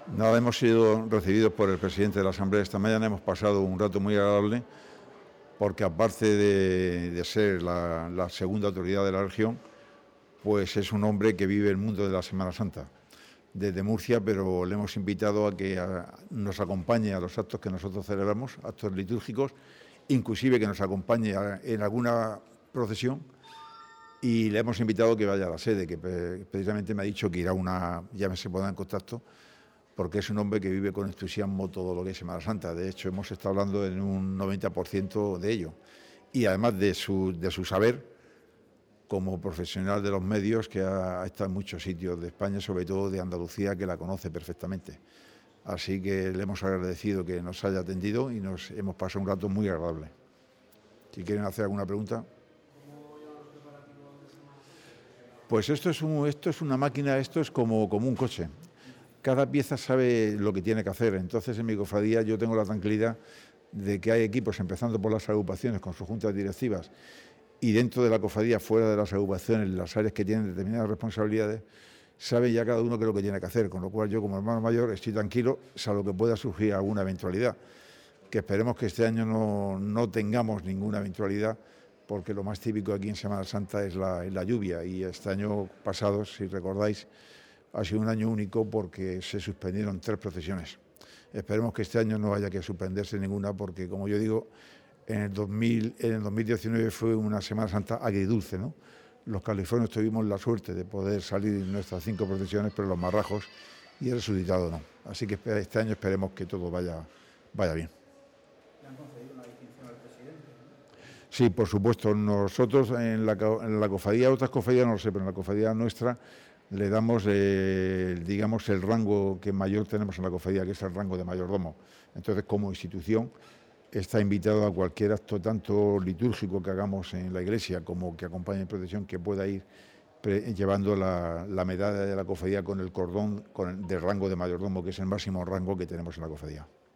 Nada, hemos sido recibidos por el presidente de la Asamblea esta mañana, hemos pasado un rato muy agradable, porque aparte de ser la segunda autoridad de la región, pues es un hombre que vive el mundo de la Semana Santa, desde Murcia, pero le hemos invitado a que nos acompañe a los actos que nosotros celebramos, actos litúrgicos, inclusive que nos acompañe en alguna procesión, y le hemos invitado a que vaya a la sede, que precisamente me ha dicho que irá ya se pondrá en contacto, porque es un hombre que vive con entusiasmo todo lo que es Semana Santa. De hecho, hemos estado hablando en un 90% de ello. Y además de su saber, como profesional de los medios, que ha estado en muchos sitios de España, sobre todo de Andalucía, que la conoce perfectamente. Así que le hemos agradecido que nos haya atendido y nos hemos pasado un rato muy agradable. Si quieren hacer alguna pregunta. Pues esto es una máquina, esto es como un coche. Cada pieza sabe lo que tiene que hacer. Entonces, en mi cofradía yo tengo la tranquilidad de que hay equipos, empezando por las agrupaciones con sus juntas directivas, y dentro de la cofradía, fuera de las agrupaciones, las áreas que tienen determinadas responsabilidades, sabe ya cada uno qué es lo que tiene que hacer, con lo cual yo, como hermano mayor, estoy tranquilo, salvo que pueda surgir alguna eventualidad, que esperemos que este año no tengamos ninguna eventualidad, porque lo más típico aquí en Semana Santa es la lluvia, y este año pasado, si recordáis, ha sido un año único porque se suspendieron 3 procesiones. Esperemos que este año no haya que suspenderse ninguna, porque, como yo digo, en el 2019 fue una Semana Santa agridulce, ¿no? Los californios tuvimos la suerte de poder salir en nuestras 5 procesiones, pero los marrajos y el resucitado no. Así que este año esperemos que todo vaya bien. ¿Le han concedido una distinción al presidente? Sí, por supuesto. Nosotros en la cofradía, otras cofradías no lo sé, pero en la cofradía nuestra le damos, digamos, el rango que mayor tenemos en la cofradía, que es el rango de mayordomo. Entonces, como institución, está invitado a cualquier acto, tanto litúrgico que hagamos en la iglesia, como que acompañe en procesión, que pueda ir llevando la medalla de la cofradía con el cordón de rango de mayordomo, que es el máximo rango que tenemos en la cofradía.